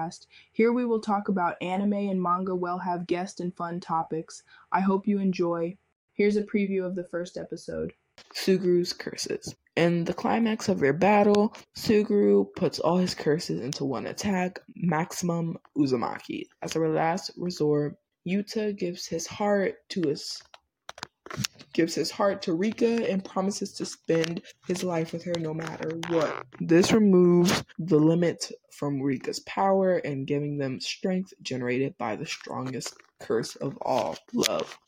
podcast. Here we will talk about anime and manga while have guests and fun topics. I hope you enjoy. Here's a preview of the first episode. Sugru's curses. In the climax of their battle, Sugru puts all his curses into one attack, Maximum Uzumaki. As a last resort, Yuta gives his heart to Rika and promises to spend his life with her no matter what. This removes the limit from Rika's power and giving them strength generated by the strongest curse of all, love.